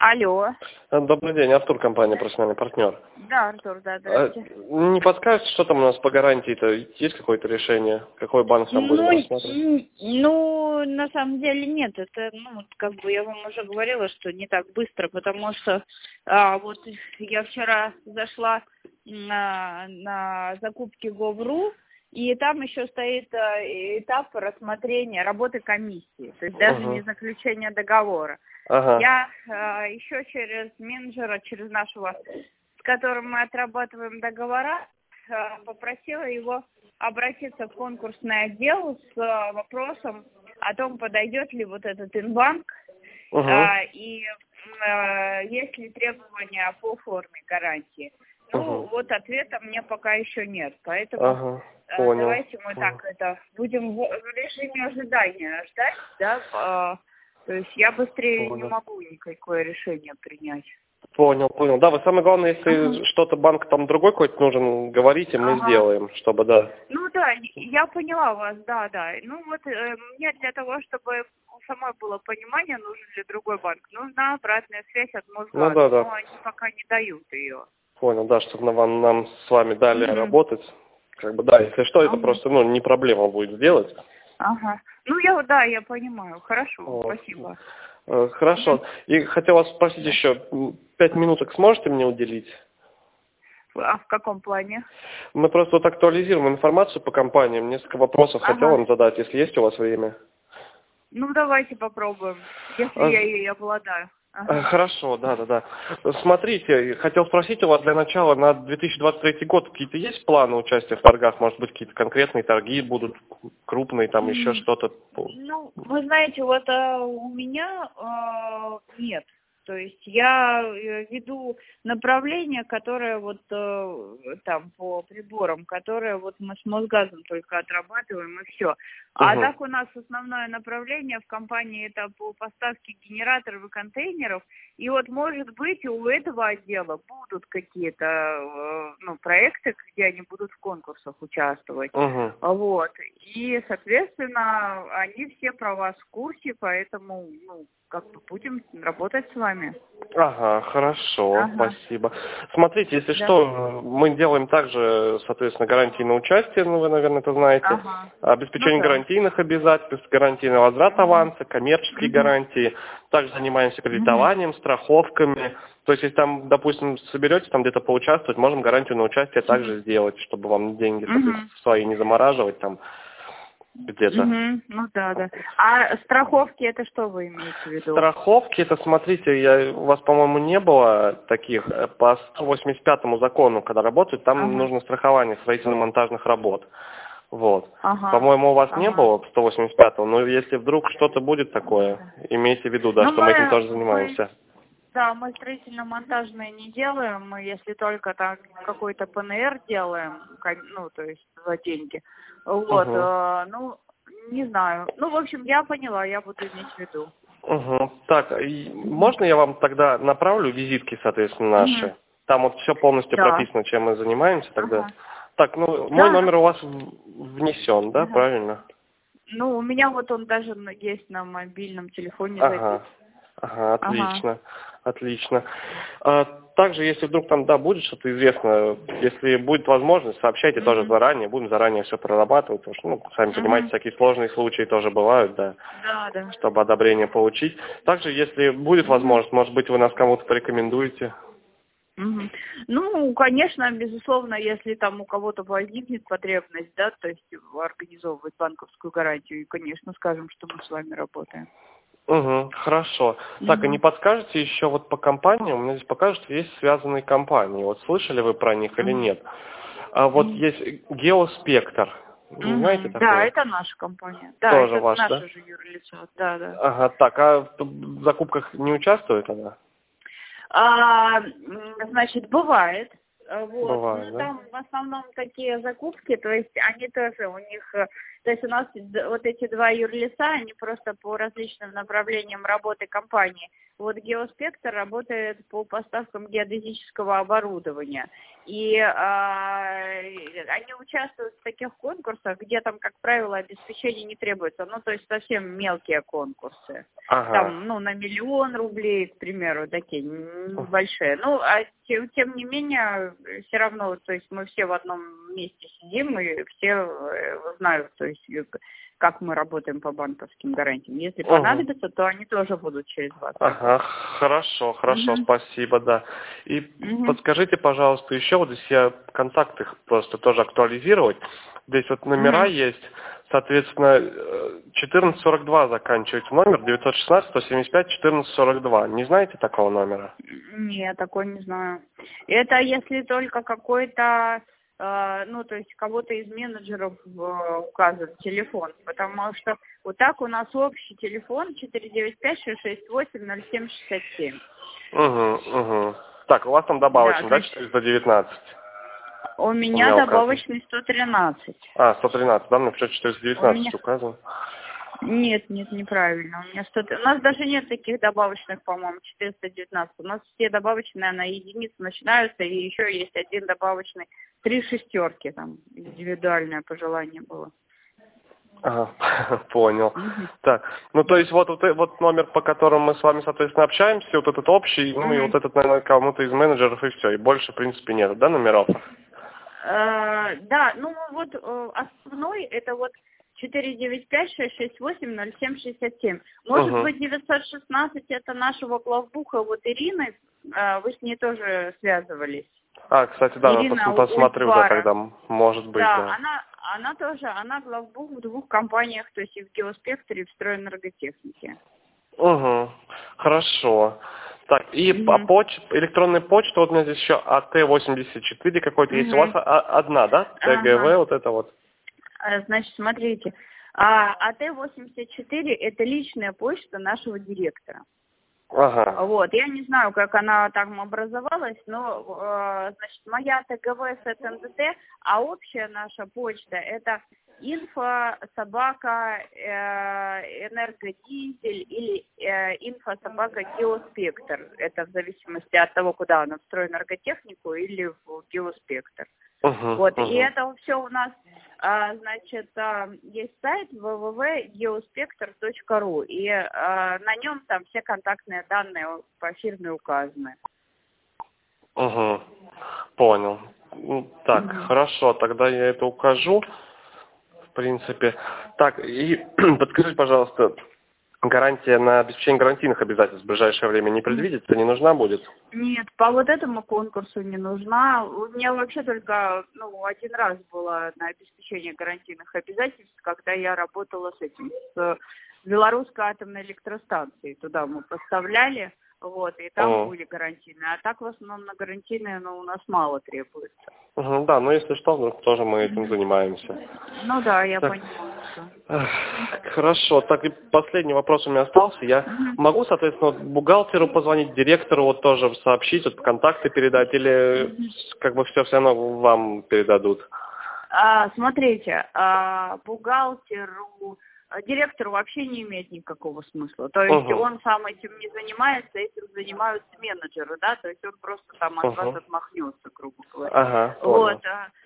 Алло. Добрый день, Артур, компания «Профессиональный партнер». Да, Артур, да, здравствуйте. Не подскажете, что там у нас по гарантии-то? Есть какое-то решение? Какой банк там будем рассматривать? На самом деле нет. Это, я вам уже говорила, что не так быстро, потому что вот я вчера зашла на закупки Gov.ru, и там еще стоит этап рассмотрения работы комиссии, то есть даже не заключение договора. Я еще через менеджера, через нашего, с которым мы отрабатываем договора, попросила его обратиться в конкурсный отдел с вопросом о том, подойдет ли вот этот инбанк и есть ли требования по форме гарантии. Вот ответа мне пока еще нет, поэтому давайте мы будем в режиме ожидания ждать, да, то есть я быстрее не могу никакое решение принять. Понял. Да, вы самое главное, если что-то банк там другой какой-то нужен, говорите, мы сделаем, чтобы, да. Ну да, я поняла вас, да. Мне для того, чтобы самой было понимание, нужен ли другой банк, нужна обратная связь от Мосгаза, но они пока не дают ее. Понял, да, чтобы нам с вами дали работать. Да, если что, это просто, не проблема будет сделать. Я понимаю. Хорошо, спасибо. Хорошо. И хотел вас спросить еще, 5 минуток сможете мне уделить? А в каком плане? Мы просто актуализируем информацию по компаниям. Несколько вопросов хотел вам задать, если есть у вас время. Давайте попробуем, если я ей обладаю. Хорошо, да. Смотрите, хотел спросить у вас для начала на 2023 год какие-то есть планы участия в торгах? Может быть, какие-то конкретные торги будут, крупные, там еще что-то? Вы знаете, вот у меня нет. То есть я веду направление, которое там по приборам, которое мы с Мосгазом только отрабатываем, и все. А так у нас основное направление в компании это по поставке генераторов и контейнеров. И может быть у этого отдела будут какие-то проекты, где они будут в конкурсах участвовать. И, соответственно, они все про вас в курсе, поэтому будем работать с вами. Хорошо, спасибо. Смотрите, если что, мы делаем также, соответственно, гарантии на участие, вы, наверное, это знаете, обеспечение гарантийных обязательств, гарантии на возврат аванса, коммерческие гарантии, также занимаемся кредитованием, страховками. То есть, если там, допустим, соберетесь там где-то поучаствовать, можем гарантию на участие также сделать, чтобы вам деньги, соответственно, свои не замораживать там где-то. Да. А страховки это что вы имеете в виду? Страховки, это, смотрите, у вас, по-моему, не было таких, по 185 закону, когда работают, там нужно страхование строительно-монтажных работ. По-моему, у вас не было 185-го, но если вдруг что-то будет такое, имейте в виду, что мы этим тоже занимаемся. Мы строительно-монтажные не делаем, мы если только так какой-то ПНР делаем, то есть за деньги. Не знаю. В общем, я поняла, я буду иметь в виду. Так, можно я вам тогда направлю визитки, соответственно, наши? Там все полностью прописано, чем мы занимаемся тогда. Так, мой номер у вас внесен, да, правильно? У меня он даже есть на мобильном телефоне записан. Отлично. Также, если вдруг там, будет что-то известно, если будет возможность, сообщайте тоже заранее, будем заранее все прорабатывать, потому что, сами понимаете, всякие сложные случаи тоже бывают, чтобы одобрение получить. Также, если будет возможность, может быть, вы нас кому-то порекомендуете. Конечно, безусловно, если там у кого-то возникнет потребность, то есть организовывать банковскую гарантию, конечно, скажем, что мы с вами работаем. Хорошо. Так, а не подскажете еще по компаниям? У меня здесь покажут, что есть связанные компании. Слышали вы про них или нет? Есть Геоспектр. Не знаете такое? Да, это наша компания. Да, тоже это ваш, наше же юрлицо. Да. Так, а в закупках не участвует она? Значит, бывает. Бывает, да? Там в основном такие закупки, то есть они тоже у них, то есть у нас эти два юрлица, они просто по различным направлениям работы компании вот Геоспектр работает по поставкам геодезического оборудования. И они участвуют в таких конкурсах, где там, как правило, обеспечение не требуется. Ну, то есть совсем мелкие конкурсы. Ага. Там, ну, на 1 000 000 рублей, к примеру, такие небольшие. Ну, а тем не менее, все равно, то есть мы все в одном месте сидим, и все знают, то есть как мы работаем по банковским гарантиям. Если понадобится, то они тоже будут через вас. Ага, хорошо, спасибо, да. И подскажите, пожалуйста, еще вот здесь я контакты их просто тоже актуализировать. Здесь вот номера есть, соответственно, 1442 заканчивается номер, 916-175-1442. Не знаете такого номера? Нет, такой не знаю. Это если только какой-то, ну, то есть кого-то из менеджеров указывает телефон, потому что вот так у нас общий телефон 495-668-0767. Так, у вас там добавочный, да, 419? У меня добавочный 113. 113, да, мне в 419 указано. Нет, неправильно. У меня у нас даже нет таких добавочных, по-моему, 419. У нас все добавочные на единицу начинаются, и еще есть один добавочный, 3 шестерки, там, индивидуальное пожелание было. Ага, понял. Так, ну то есть вот номер, по которому мы с вами, соответственно, общаемся, вот этот общий, ну и вот этот, наверное, кому-то из менеджеров, и все, и больше, в принципе, нет, да, номеров? Да, ну вот основной это вот 495-668-0767. Может быть, 916 это нашего главбуха, вот Ирины, вы с ней тоже связывались. Кстати, да, Ирина, посмотрю, да, тогда, может быть, да. Она тоже, она главбух в 2 компаниях, то есть и в Геоспектре, и в Стройэнерготехнике. Хорошо. Так, и электронная почта, вот у меня здесь еще АТ-84 какой-то есть. У вас одна, да? ТГВ, вот это вот. Значит, смотрите, АТ-84 это личная почта нашего директора. Вот, я не знаю, как она там образовалась, но, значит, моя ТГВ с НДТ, а общая наша почта это инфо-энергодизель или инфо-геоспектр. Это в зависимости от того, куда она, в Стройэнерготехнику или в Геоспектр. Вот, и это все у нас, значит, есть сайт www.geospector.ru, и на нем там все контактные данные по фирме указаны. Понял. Так, хорошо, тогда я это укажу, в принципе. Так, и подскажите, пожалуйста, гарантия на обеспечение гарантийных обязательств в ближайшее время не предвидится, не нужна будет? Нет, по вот этому конкурсу не нужна. У меня вообще только один раз было на обеспечение гарантийных обязательств, когда я работала с Белорусской атомной электростанцией. Туда мы поставляли, вот, и там были гарантийные. А так в основном на гарантийные, у нас мало требуется. Да, но если что, тоже мы этим занимаемся. Ну да, я понимаю. Хорошо, так и последний вопрос у меня остался. Я могу, соответственно, бухгалтеру позвонить, директору вот тоже сообщить, вот контакты передать, или как бы все равно вам передадут? Смотрите, бухгалтеру, директору вообще не имеет никакого смысла. То есть он сам этим не занимается, этим занимаются менеджеры, да, то есть он просто там от вас отмахнется, грубо говоря. Вот.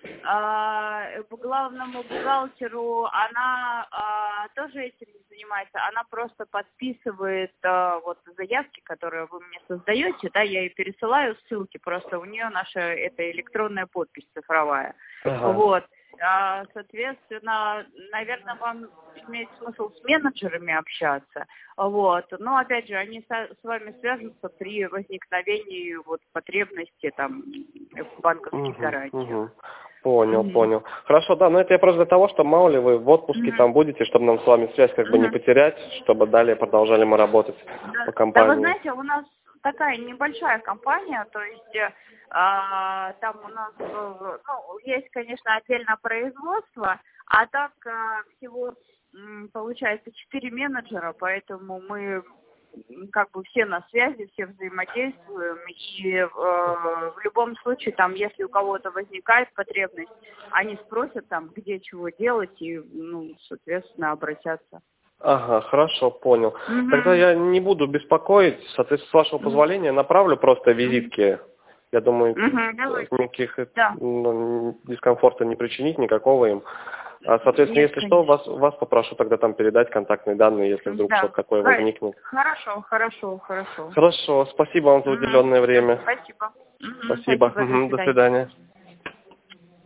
Главному бухгалтеру она тоже этим не занимается, она просто подписывает вот заявки, которые вы мне создаете, да, я ей пересылаю ссылки, просто у нее наша это электронная подпись цифровая. Вот. Соответственно, наверное, вам имеет смысл с менеджерами общаться. Вот. Но, опять же, они с вами свяжутся при возникновении вот потребности там в банковских гарантиях. Понял. Хорошо, да, но это я просто для того, что мало ли вы в отпуске там будете, чтобы нам с вами связь как бы не потерять, чтобы далее продолжали мы работать по компании. Да, вы знаете, у нас такая небольшая компания, то есть там у нас есть, конечно, отдельно производство, а так всего получается 4 менеджера, поэтому мы как бы все на связи, все взаимодействуем, и в любом случае, там, если у кого-то возникает потребность, они спросят там, где чего делать, и, соответственно, обратятся. Ага, хорошо, понял. Тогда я не буду беспокоить, соответственно, с вашего позволения направлю просто визитки. Я думаю, никаких дискомфорта не причинить, никакого им. Соответственно, если что, вас попрошу тогда там передать контактные данные, если вдруг что-то такое возникнет. Хорошо. Хорошо, спасибо вам за уделенное время. Спасибо. Спасибо. До свидания.